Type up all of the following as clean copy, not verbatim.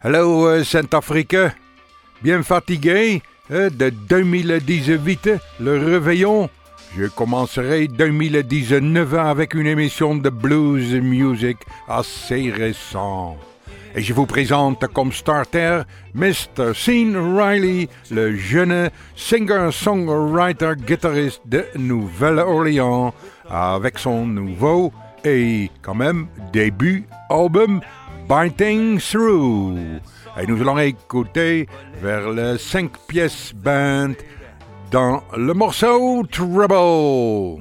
Hello, Centrafrique. Bien fatigué de 2018, le réveillon. Je commencerai 2019 avec une émission de blues music assez récente. Et je vous présente comme starter Mr. Sean Riley, le jeune singer-songwriter-guitariste de Nouvelle-Orléans, avec son nouveau et quand même début album Biting Through. Et nous allons écouter vers le 5 pièces band dans le morceau Trouble.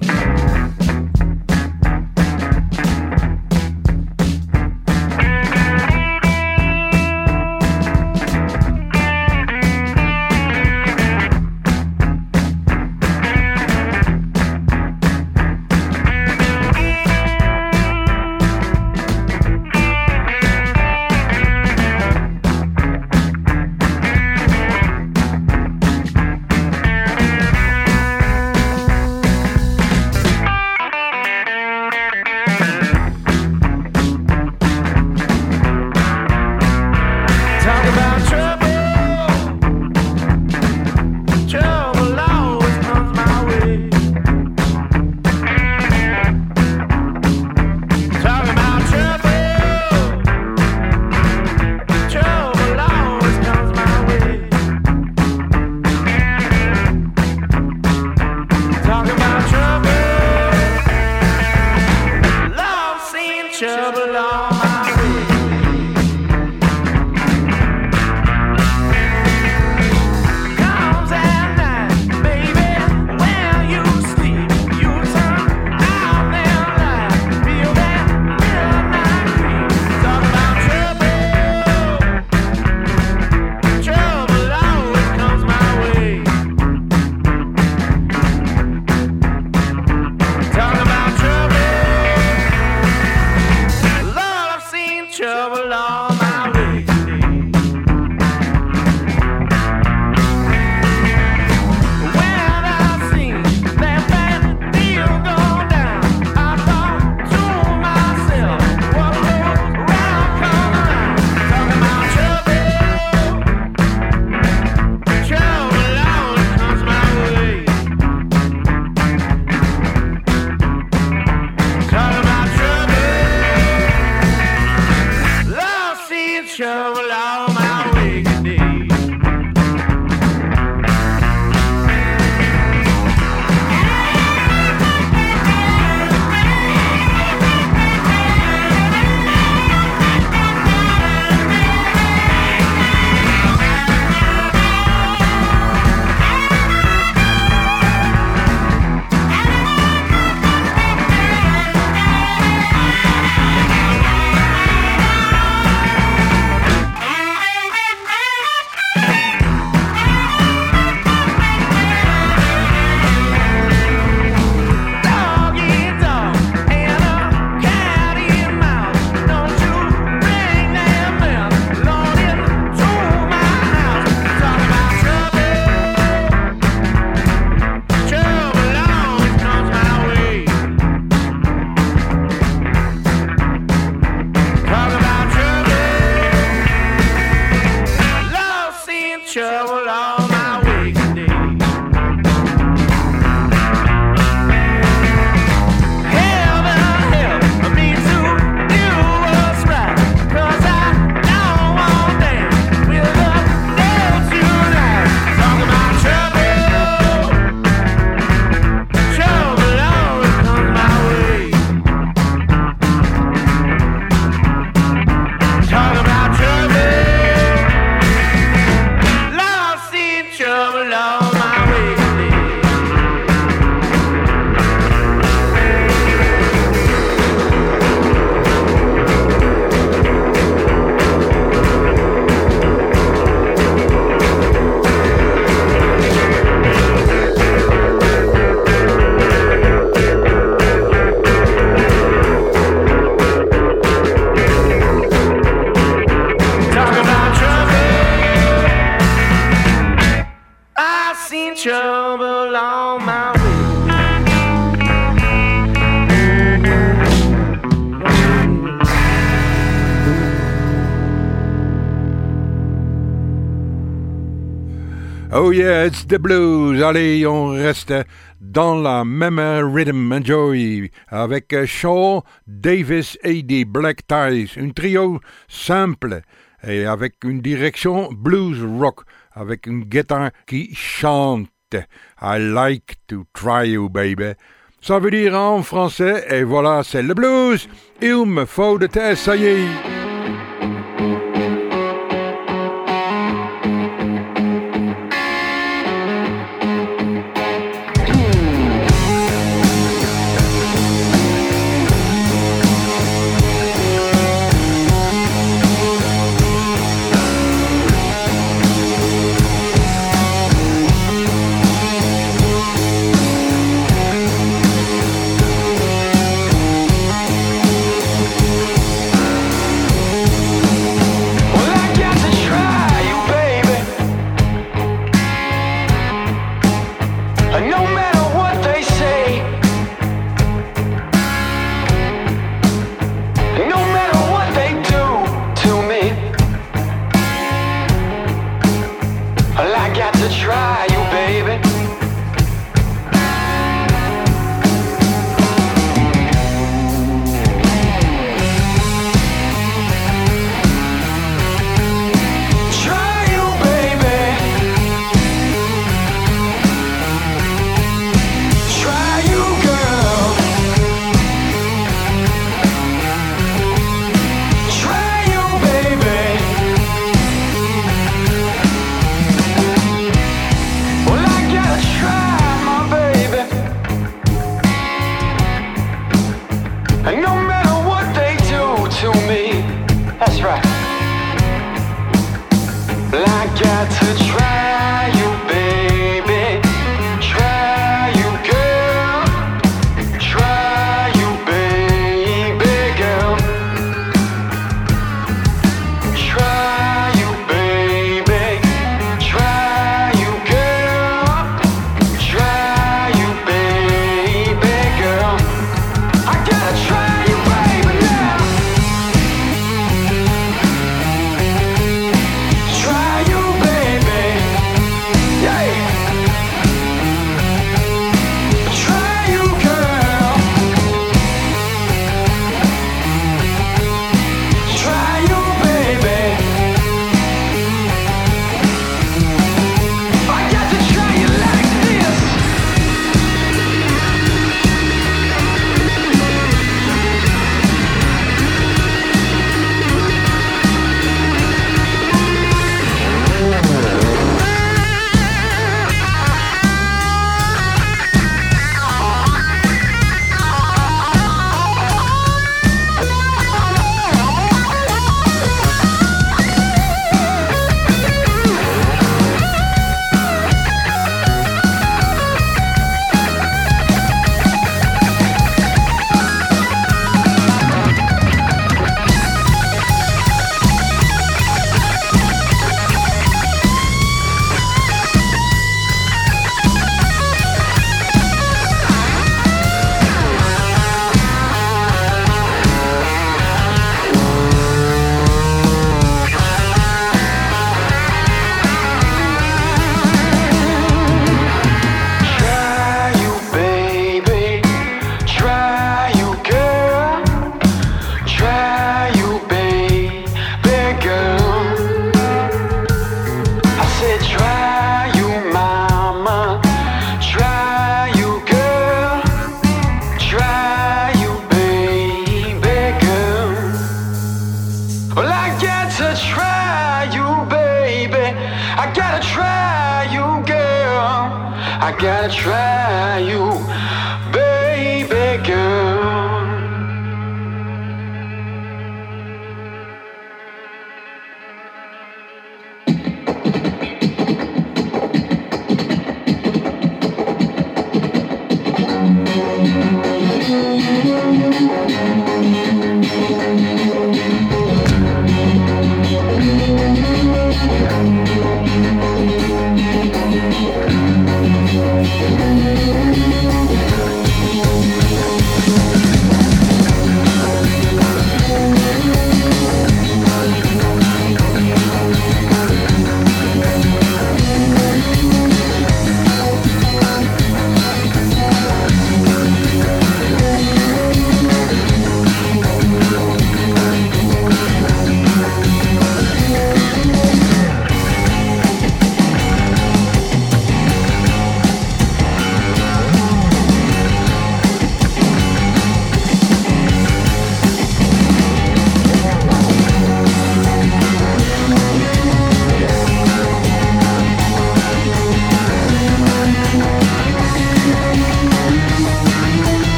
Oh yeah, it's the blues. Allez, on reste dans la même rhythm. Enjoy. Avec Shaw, Davis et des Black Ties. Un trio simple et avec une direction blues rock. Avec une guitare qui chante. I like to try you, baby. Ça veut dire en français, et voilà, c'est le blues. Il me faut de t'essayer.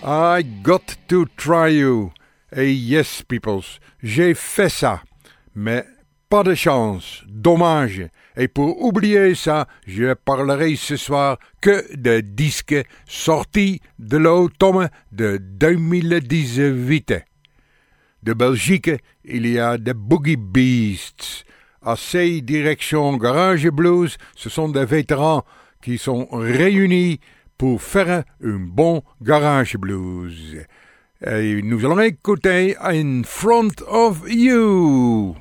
I got to try you. Et yes, peoples, j'ai fait ça. Mais pas de chance, dommage. Et pour oublier ça, je parlerai ce soir que de disques sortis de l'automne de 2018. De Belgique, il y a des Boogie Beasts. À ces directions Garage Blues, ce sont des vétérans qui sont réunis pour faire un bon Garage Blues. Et nous allons écouter In Front of You.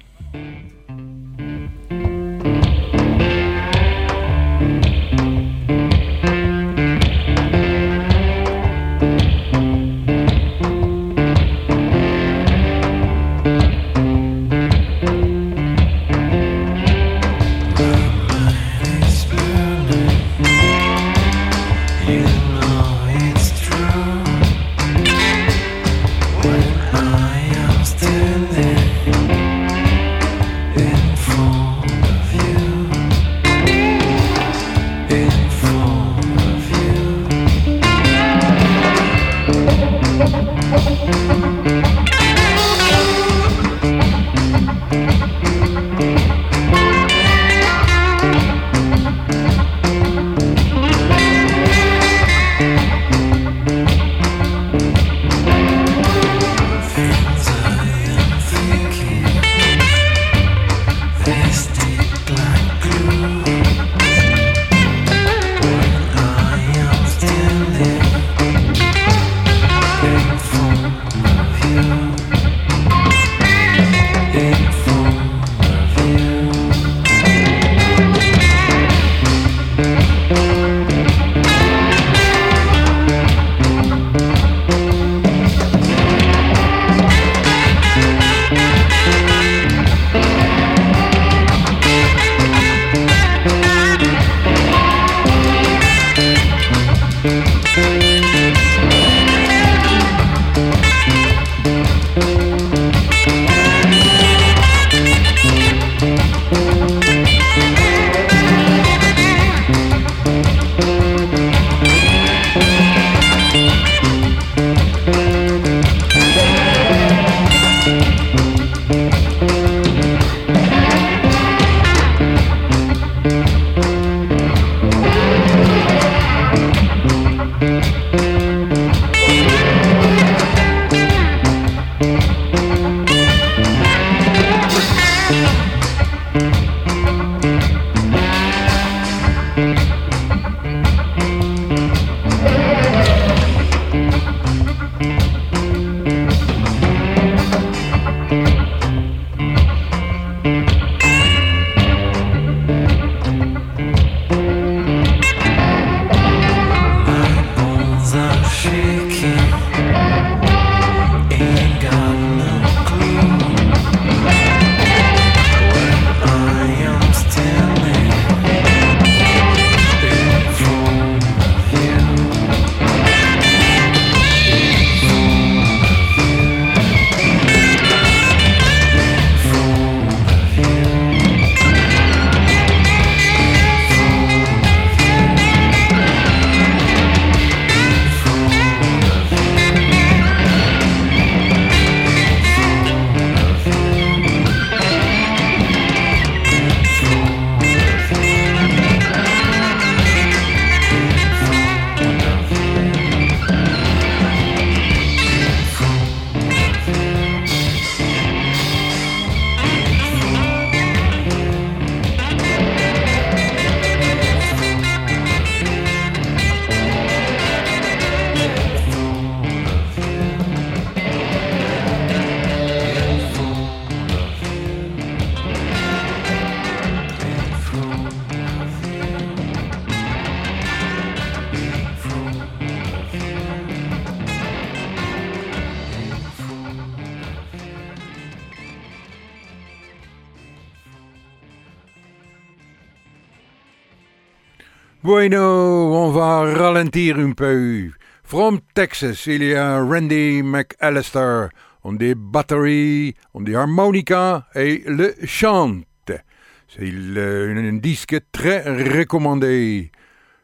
Bueno, on va ralentir un peu. From Texas, il y a Randy McAllister. On des batteries, on des harmonicas et le chante. C'est un disque très recommandé.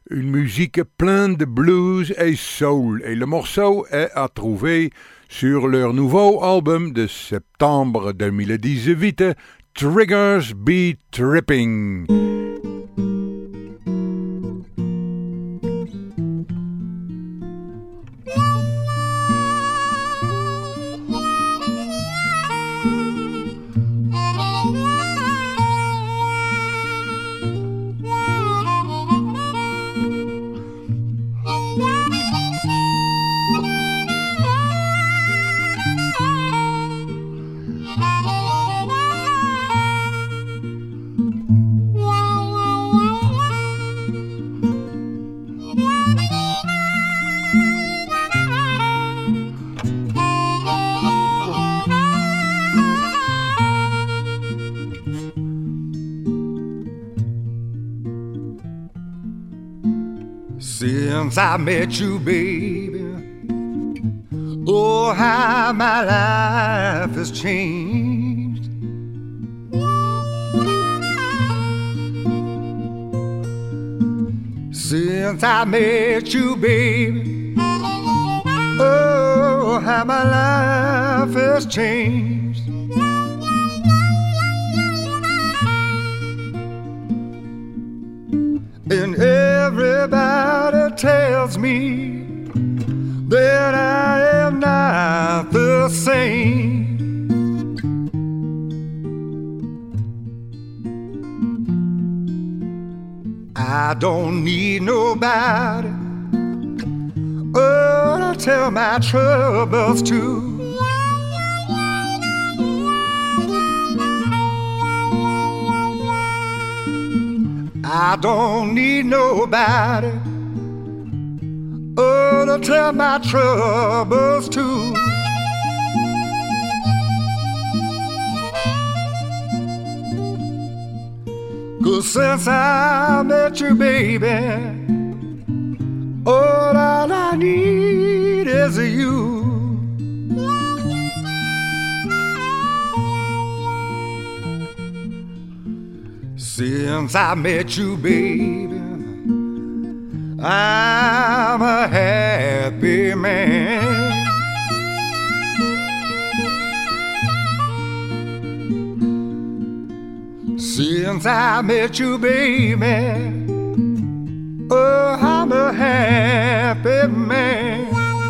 une musique pleine de blues et soul, et le morceau est à trouver sur leur nouveau album de septembre 2018, Triggers Be Tripping. Since I met you, baby, oh, how my life has changed. Since I met you, baby, oh, how my life has changed. And everybody tells me that I am not the same. I don't need nobody, oh, to tell my troubles to. I don't need nobody, oh, to tell my troubles to. Cause since I met you, baby, all I need is you. Since I met you, baby, I'm a happy man. Since I met you, baby, oh, I'm a happy man.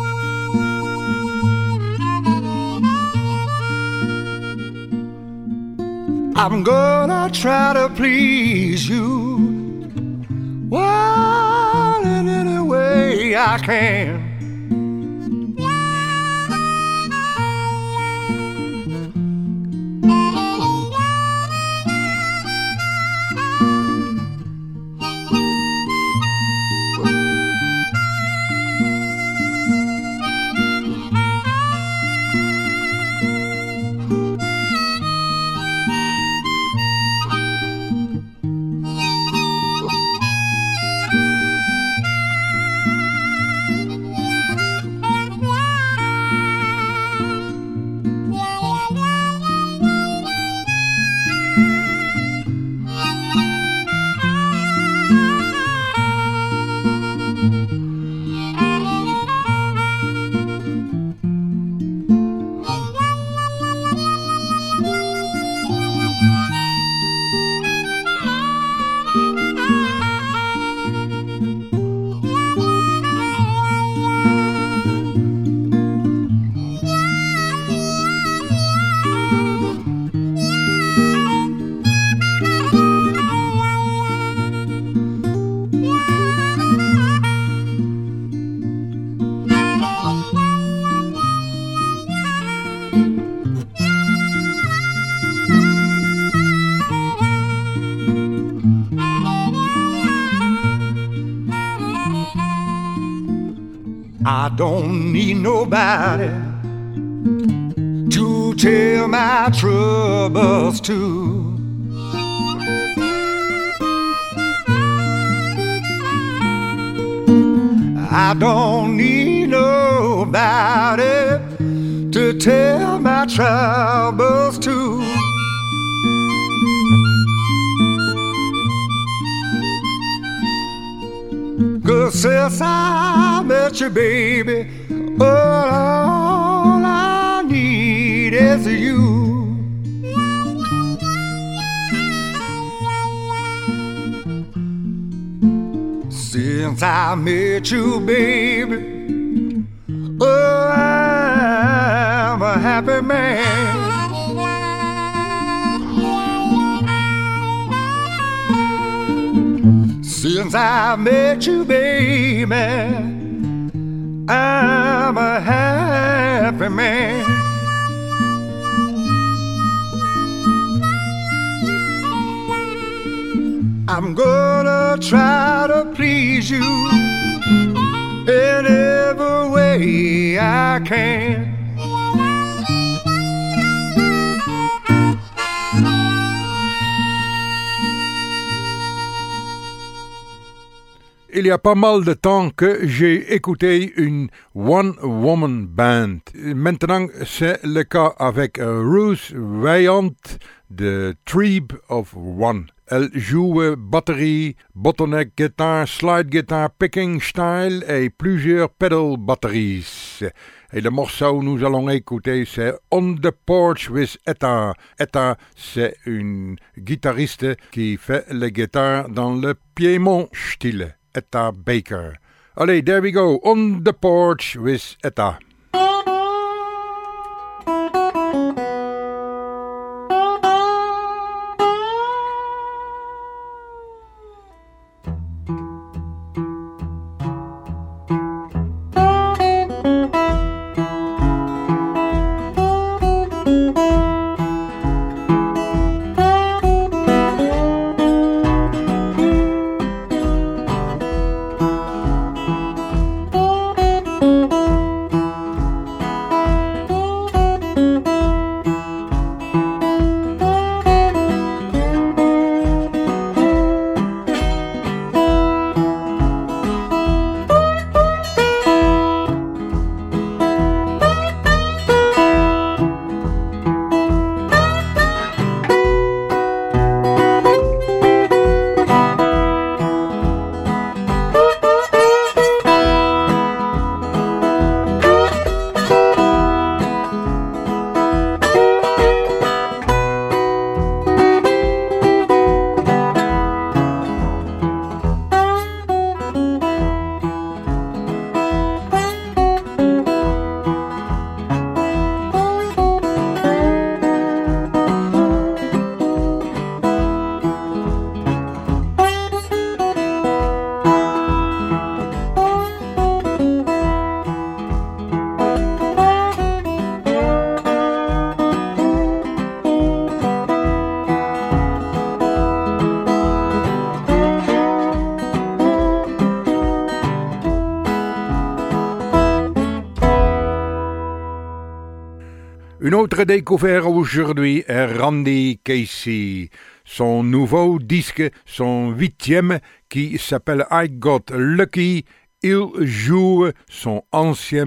I'm gonna try to please you, well, in any way I can. I don't need nobody to tell my troubles to. I don't need nobody to tell my troubles to. Since I met you, baby, all I need is you. Since I met you, baby, oh, I'm a happy man. Since I met you, baby, I'm a happy man. I'm gonna try to please you in every way I can. Il y a pas mal de temps que j'ai écouté une one-woman band. Maintenant, c'est le cas avec Ruth Vaillant de Tribe of One. Elle joue batterie, bottleneck guitare, slide guitar, picking style et plusieurs pedal batteries. Et le morceau que nous allons écouter, c'est On the Porch with Etta. Etta, c'est une guitariste qui fait la guitare dans le Piémont style. Etta Baker. Allez, there we go. On the Porch with Etta. Une autre découverte aujourd'hui est Randy Casey. Son nouveau disque, son 8e, qui s'appelle I Got Lucky, il joue son ancien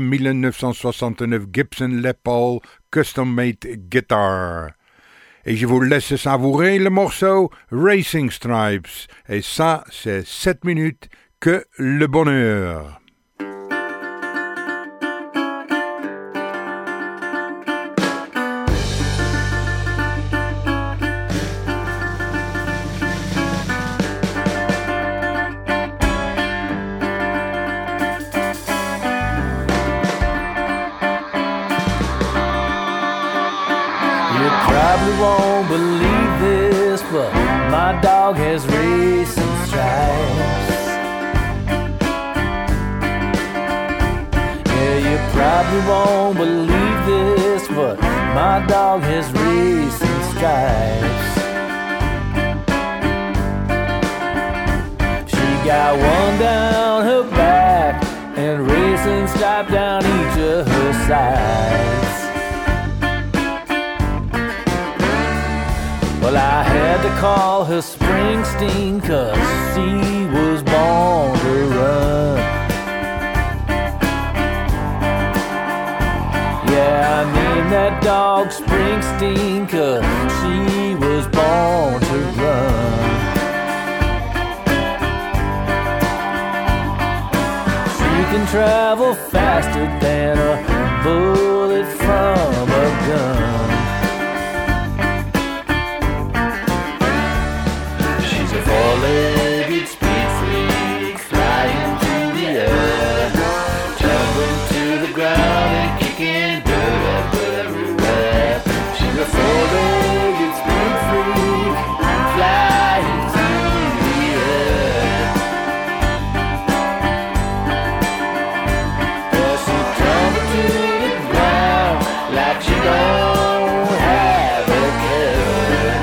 1969 Gibson Les Paul Custom Made Guitar. Et je vous laisse savourer le morceau Racing Stripes. Et ça, c'est 7 minutes que le bonheur. Probably won't believe this, but my dog has racing stripes. Yeah, you probably won't believe this, but my dog has racing stripes. She got one down her back and racing stripe down each of her sides. Well, I had to call her Springsteen 'cause she was born to run. Yeah, I named that dog Springsteen 'cause she was born to run. can travel faster than a bullet from a gun. She's a four-legged speed freak, flying through the air, tumbling to the ground and kicking dirt up everywhere. She's a four-legged speed freak, flying through the air. Yeah, she tumbled to the ground like she don't have a care.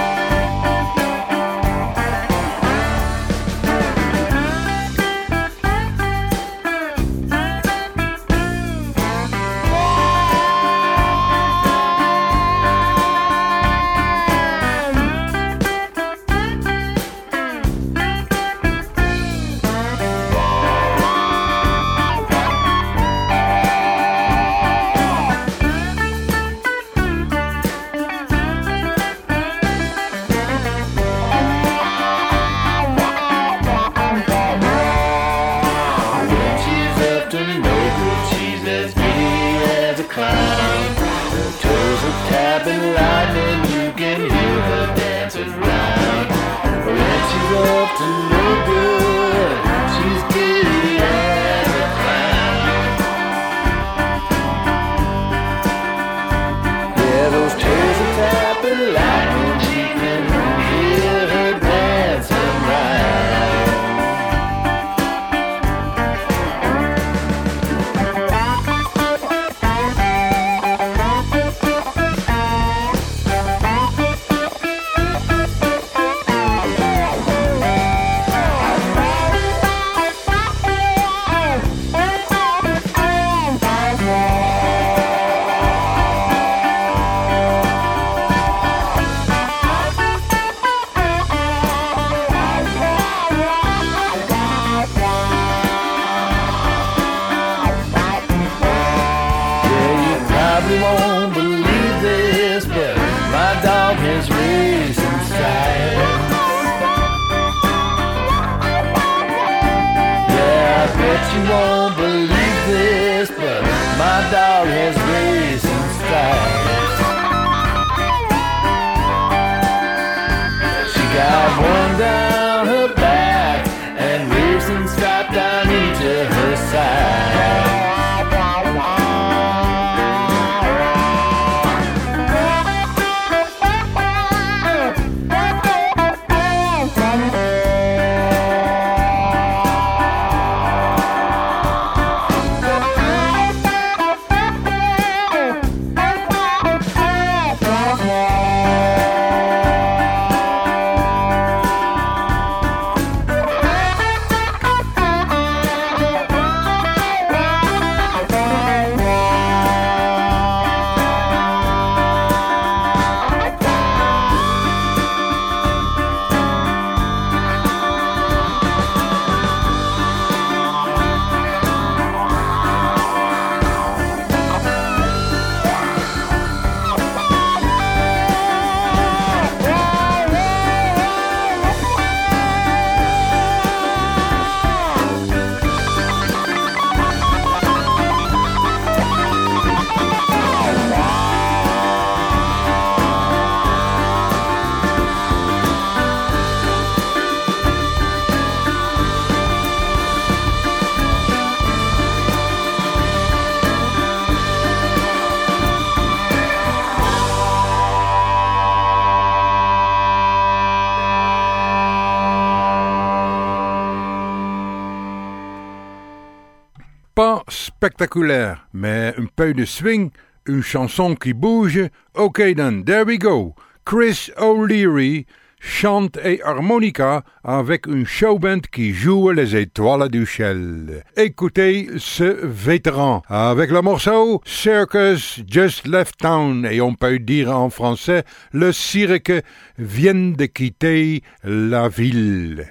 Pas spectaculaire, mais un peu de swing, une chanson qui bouge. Ok then, there we go. Chris O'Leary chante et harmonica avec une showband qui joue les étoiles du ciel. Écoutez ce vétéran avec le morceau Circus Just Left Town, et on peut dire en français le cirque vient de quitter la ville.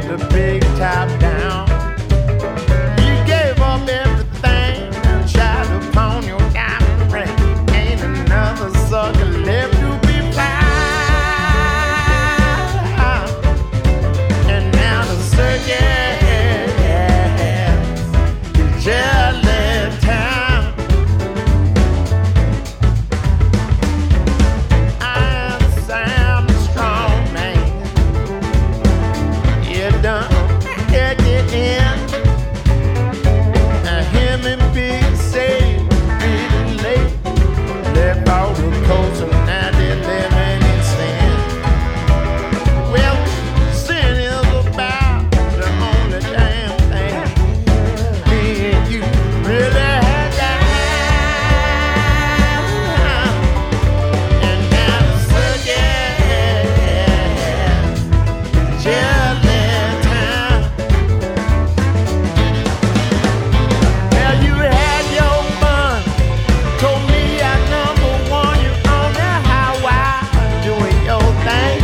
the big top down. You gave up everything and shied upon your diamond ring. Ain't another sucker left to be found. And now the circus is just left town. I'm Sam the strong man. You done get it in. Him and Big Sage really late. Left out the coast and now they're living in sin. Well, sin is about the only damn thing me and you really had down. And now the circus just left town. Well, you had your fun. Told me I'm number one. You on the highway doing your thing.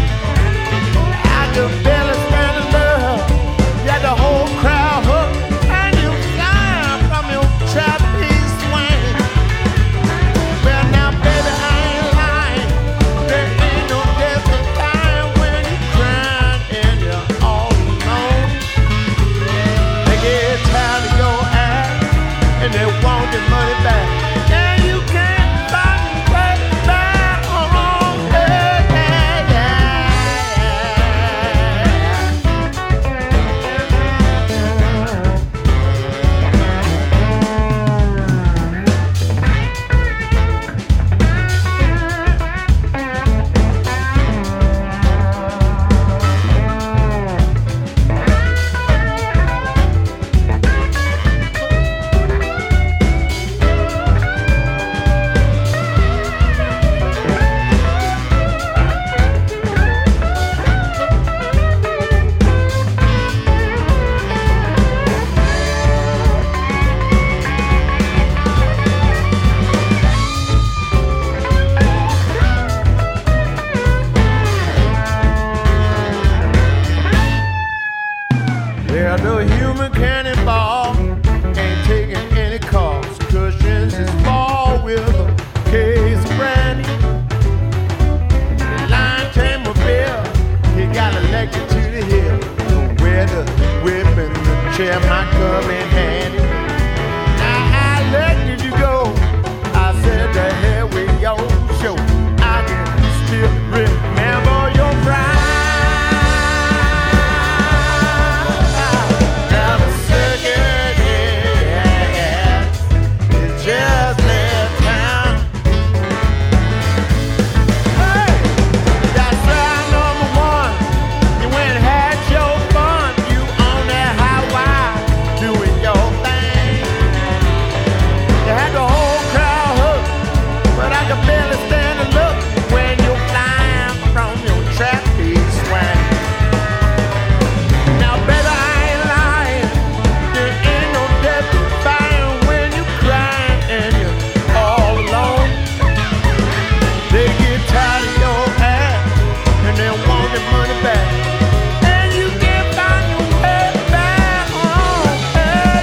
I could barely stand the love. You had the whole crowd hooked, and you fly from your trapeze swing. Well, now, baby, I ain't lying. There ain't no justifying when you're crying and you're all alone. They get tired of your act and they want their money back. And you can't find your way back home. Yeah, yeah, yeah, the human cannonball ain't taking any calls. Cushions is fall with a case of brandy. The lion came a bill, he got elected to the hill. Where the whip and the chair might come in handy. Now I elected you go. I said the hell with your show. I can still remember your pride. Now the circus is just left town. Hey, that's round number one. You went and had your fun. You on that highway doing your thing. You had the whole crowd hooked, but I could barely stand to look when you're flying from your trapeze swing. Now, baby, I ain't lying. There ain't no justifying when you're crying and you're all alone. They get tired of your act and they want their money back. And you can't find your way back home. Hey,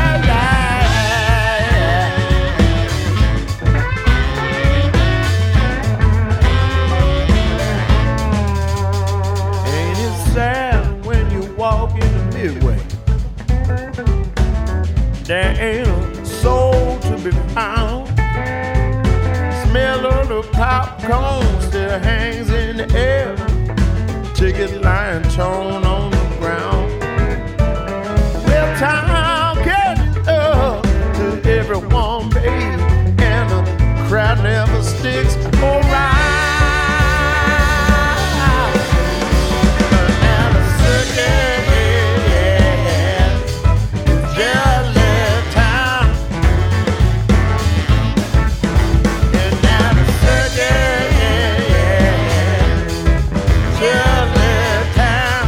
ain't it sad when you walk in the midway? There ain't a soul to be found. Smell of the popcorn still hangs in the air. Ticket line torn on the ground. Well, time catches up to everyone, baby, and the crowd never sticks around. Now the circus is just left town. And now the circus just left town.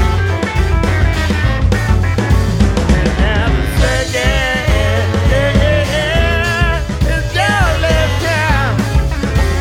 And now the circus is just left town.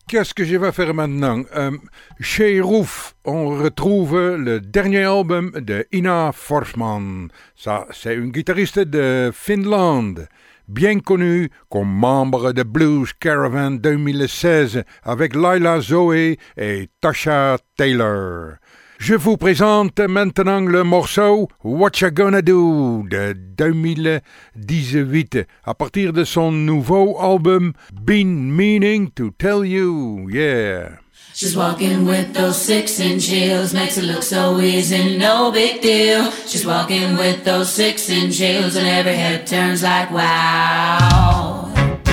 Qu'est-ce que je vais faire maintenant? Chez Roof, on retrouve le dernier album de Ina Forsman. Ça, c'est une guitariste de Finlande, bien connue comme membre de Blues Caravan 2016 avec Laila Zoe et Tasha Taylor. Je vous présente maintenant le morceau What You Gonna Do de 2018 à partir de son nouveau album Been Meaning to Tell You, yeah. She's walking with those 6-inch heels, makes it look so easy, no big deal. She's walking with those 6-inch heels and every head turns like wow.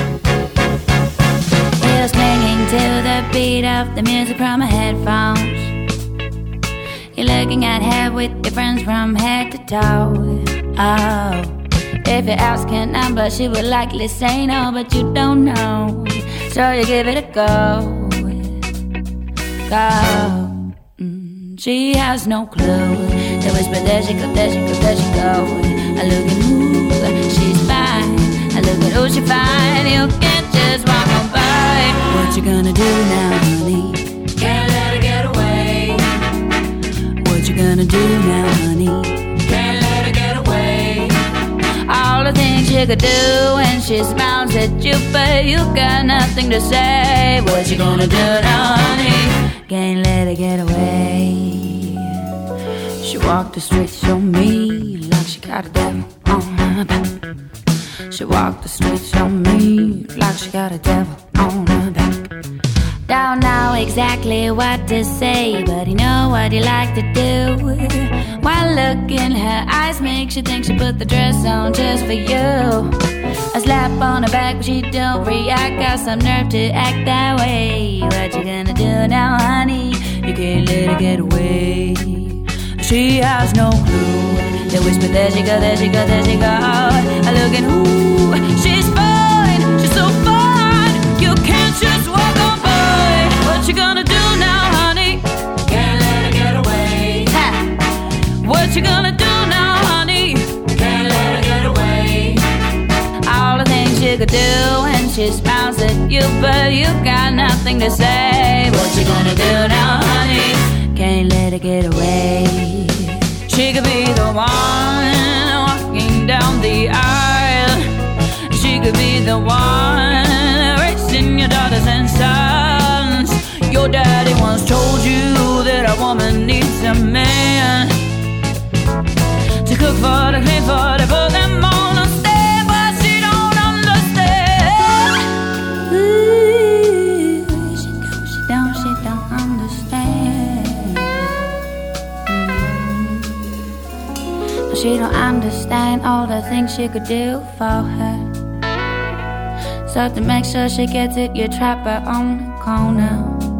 Heels clinging to the beat of the music from her headphones. You're looking at her with your friends from head to toe. Oh, if you ask her number, she would likely say no, but you don't know, so you give it a go. She has no clue. They whisper, there she go, there she go, there she go. I look at who she's fine. I look at who she fine. You can't just walk on by. What you gonna do now, honey? Can't let her get away. What you gonna do now, honey? Can't let her get away. All the things you could do when she smiles at you, but you got nothing to say. What you gonna do now, honey? Can't let her get away. She walked the streets so me like she got a devil on her back. She walked the streets so me like she got a devil on her back. Don't know exactly what to say, but you know what you like to do. One look in her eyes makes you think she put the dress on just for you. A slap on her back, but she don't react. Got some nerve to act that way. What you gonna do now, honey? You can't let her get away. She has no clue. They whisper, there she go, there she go, there she go. I look at who she's fine. She's so fine. You can't just walk on by. What you gonna do now, honey? Can't let her get away. Ha. What you gonna do now, honey? Can't let her get away. All the things you could do when she smiles at you, but you got nothing to say. What you gonna do now, honey? Can't let her get away. She could be the one walking down the aisle. She could be the one raising your daughters and sons. Your daddy once told you that a woman needs a man to cook for, to clean for, to put them on a stand, but she don't understand. Ooh, she don't understand. She don't understand all the things you could do for her. So to make sure she gets it, you trap her on the corner.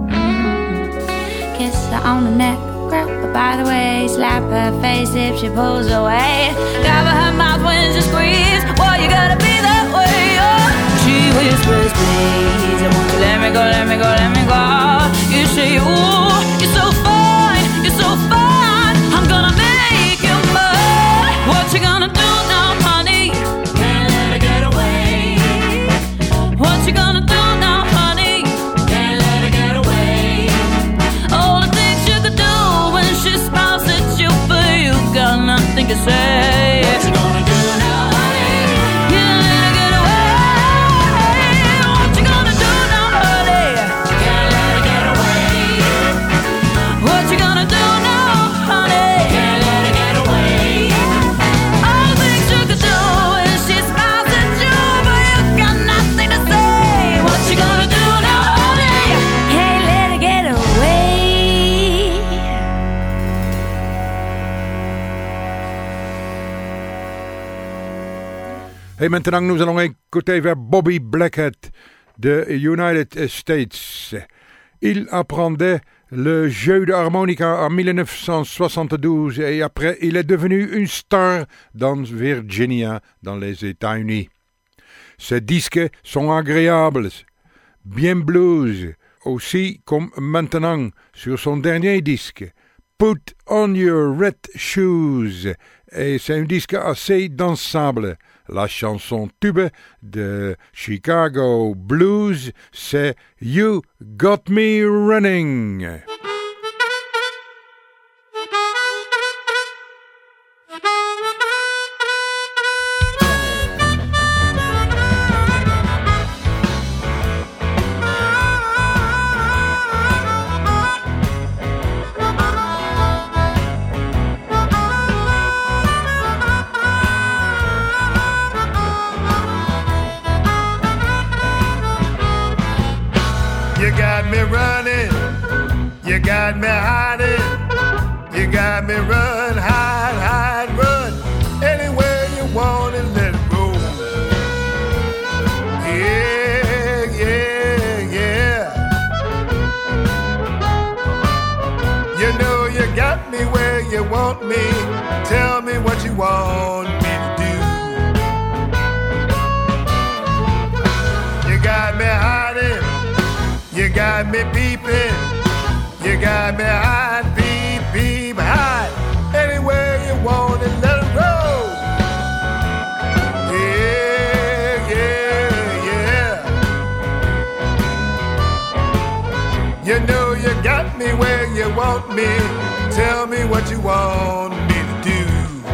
Kiss her on the neck, grab her by the waist, slap her face if she pulls away, cover her mouth when she screams. Well, you gotta be that way, oh. She whispers, please, I want you, let me go, let me go, let me go. You say, ooh, you're so fine, you're so fine, I'm gonna make you mine. What you gonna do now, honey? Can't let her get away. What you gonna do now, honey? Can't let her get away. All the things you could do when she smiles at you, but you got nothing to say. What you gonna do now, honey? Can't let her get away. What you gonna do now, honey? Can't let her get away. What you gonna do now, honey? Can't let her get away. All the things you could do when she smiles at you, but you got nothing to say. What you gonna do now, honey? Can't let her get away. Et maintenant, nous allons écouter vers Bobby Blackett de United States. Il apprendait le jeu de harmonica en 1972 et après, il est devenu une star dans Virginia, dans les États-Unis. Ses disques sont agréables, bien blues, aussi comme maintenant sur son dernier disque, Put on Your Red Shoes, et c'est un disque assez dansable. La chanson tube de Chicago Blues, c'est You Got Me Running. You got me running, you got me hiding, you got me run, hide, run, anywhere you want and let it go. Yeah, yeah, yeah. You know you got me where you want me, tell me what you want me to do. You got me hiding, you got me peeping, you got me hide, peep, hide, anywhere you want and let it roll. Yeah, yeah, yeah. You know you got me where you want me, tell me what you want me to do.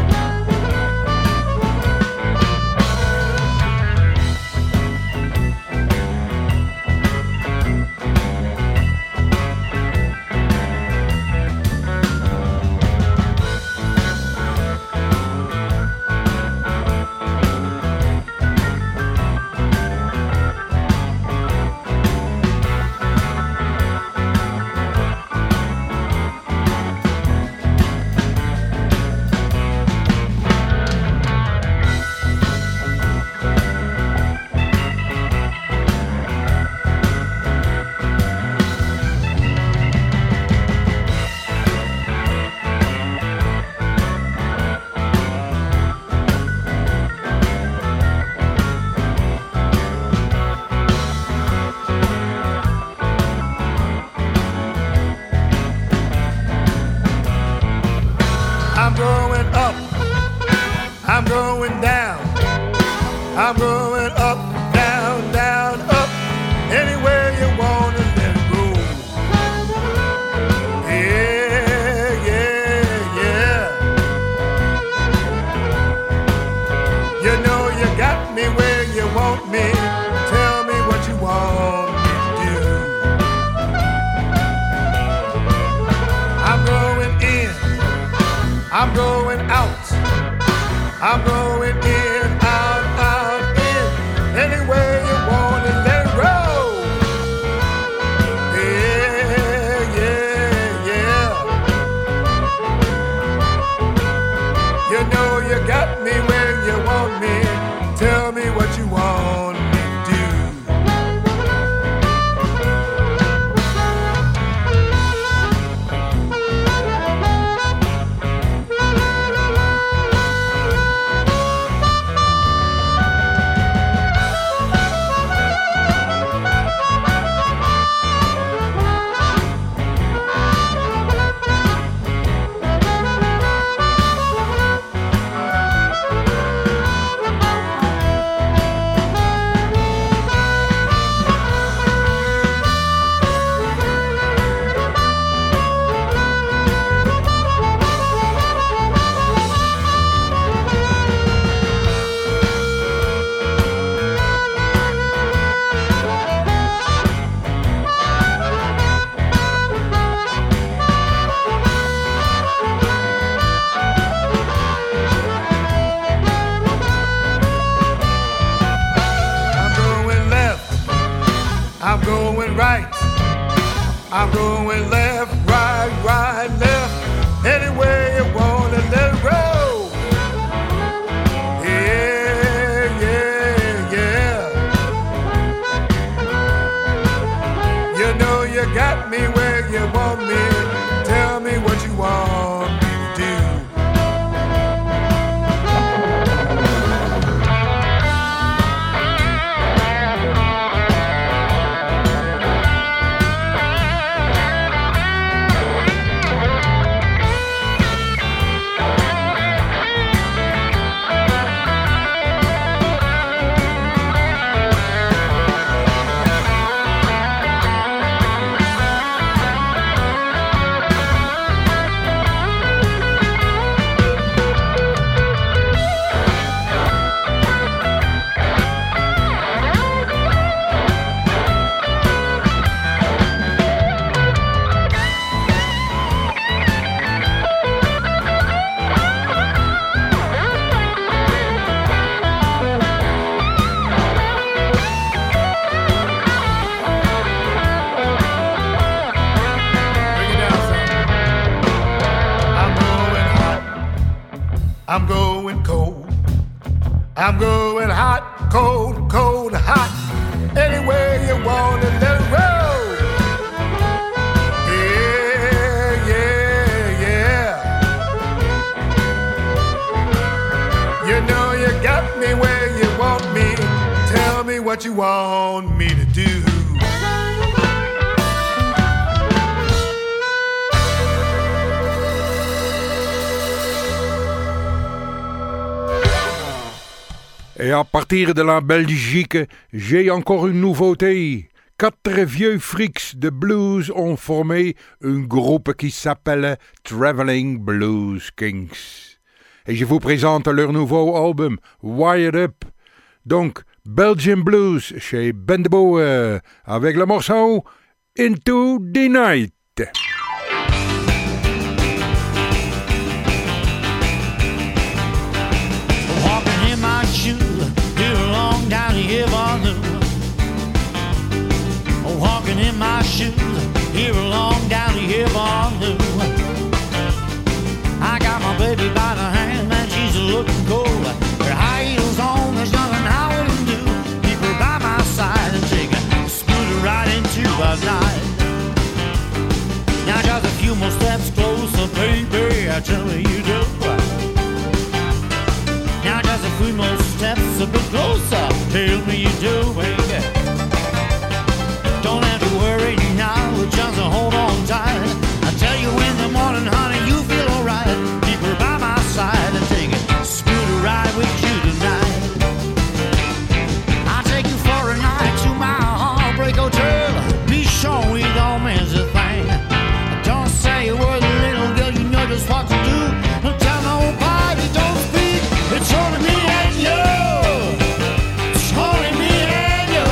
I'm going up, I'm going down, I'm going up, down, up, anywhere you want to let it go. Yeah, yeah, yeah. You know you got me where you want me, tell me what you want me to do. I'm going in, I'm going out, I'm going in, out, in, anywhere you want to let it roll. Yeah, yeah, yeah. You know you got me where you want me, tell me what you want me to do. I'm going right, I'm going left, right, left, anywhere you want to let it roll. Yeah, yeah, yeah. You know you got me where you want me, tell me what you want me to do. I'm going hot, cold, cold, hot. Any way you want to let it roll. Yeah, yeah, yeah. You know you got me where you want me. Tell me what you want me to do. Et à partir de la Belgique, j'ai encore une nouveauté. 4 vieux freaks de blues ont formé un groupe qui s'appelle Traveling Blues Kings. Et je vous présente leur nouveau album, Wired Up. Donc, Belgian Blues chez Bendeboe, avec le morceau Into the Night. Walking in my shoes, here along down the avenue. Walking in my shoes, here along down the avenue. I got my baby by the hand, man, she's looking cool. Her high heels on, there's nothing I wouldn't do. Keep her by my side and take a scooter right into the night. Now just a few more steps closer, baby, I tell me you do. Now just a few more steps a bit closer, tell me you do, baby. Don't have to worry now, just hold on tight. I tell you in the morning, honey, you feel alright. Keep her by my side and take a scooter ride with you tonight. I'll take you for a night to my heartbreak hotel. Be sure we don't miss a thing. Don't say a word, little girl, you know just what to do. Don't tell nobody, don't speak. It's only me and you. It's only me and you.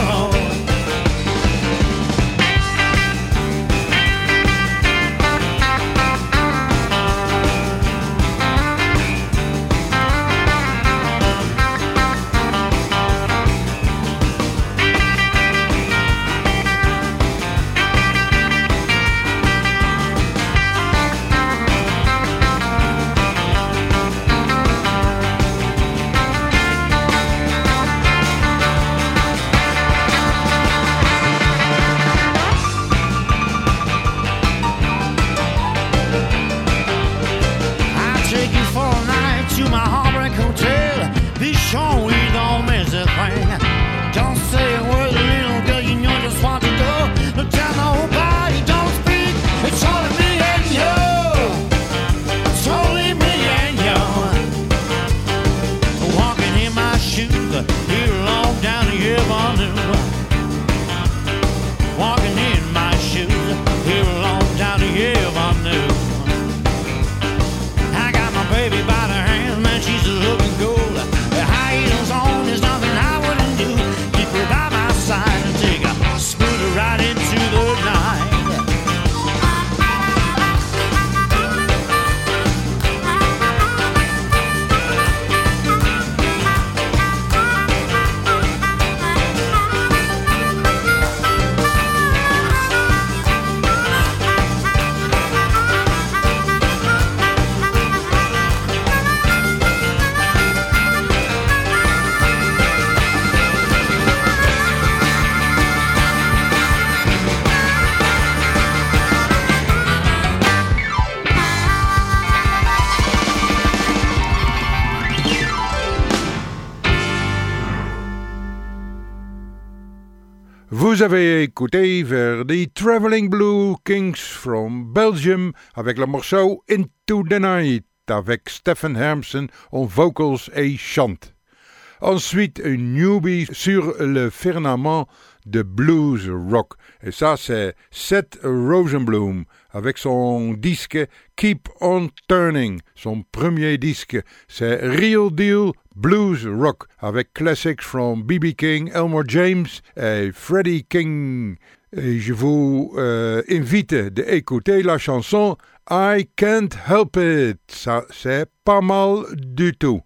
Vous avez écouté vers The Traveling Blue Kings from Belgium avec le morceau Into the Night avec Stephen Hampson en vocals et chante. Ensuite, un newbie sur le firmament de blues rock. Et ça, c'est Seth Rosenblum avec son disque Keep on Turning. Son premier disque, c'est Real Deal Blues Rock avec classics from B.B. King, Elmore James et Freddie King. Et je vous invite d'écouter la chanson I Can't Help It. Ça, c'est pas mal du tout.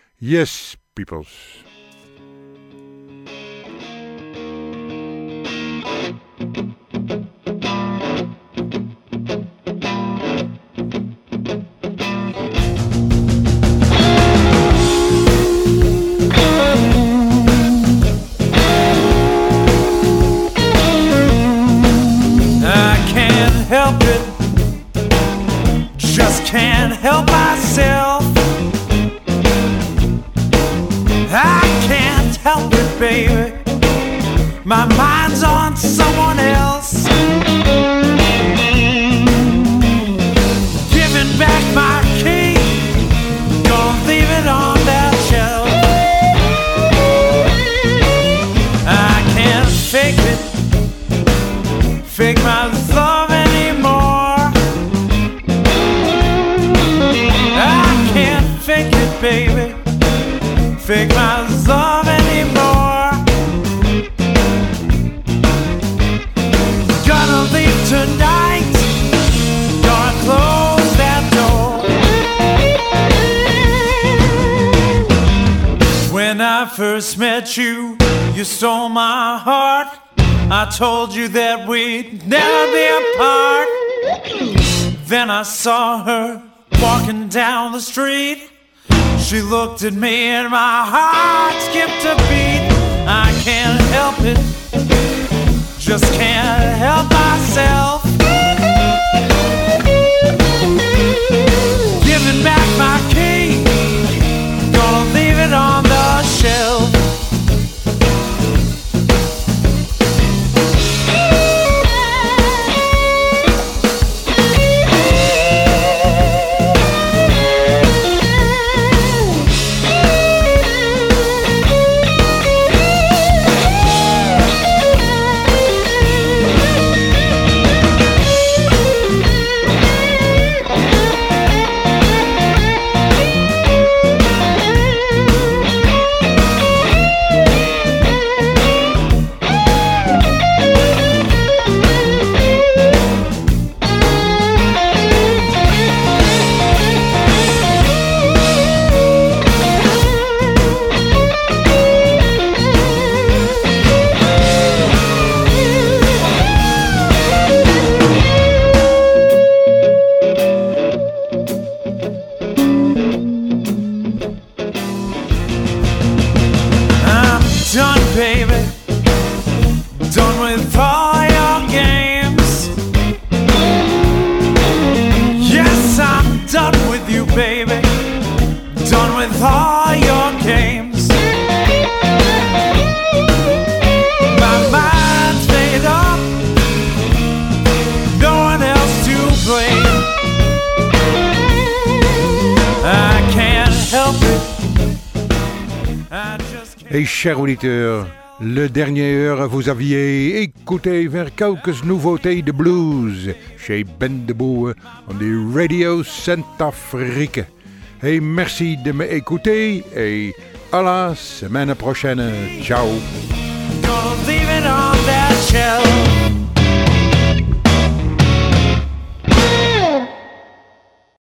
Yes, peoples. help it, baby. My mind's on someone else. Giving back my key, gonna leave it on that shelf. I can't fake it, fake my love anymore. I can't fake it, baby, fake my love anymore. Gonna leave tonight, gonna close that door. When I first met you, you stole my heart. I told you that we'd never be apart. Then I saw her walking down the street. She looked at me and my heart skipped a beat. I can't help it, just can't help myself. Giving back my key, gonna leave it on the shelf. Et chers auditeurs, le dernier heure, vous aviez écouté vers quelques nouveautés de blues chez Ben Debout on the Radio Centrafrique. Et merci de m'écouter et à la semaine prochaine. Ciao. Gonna leave it on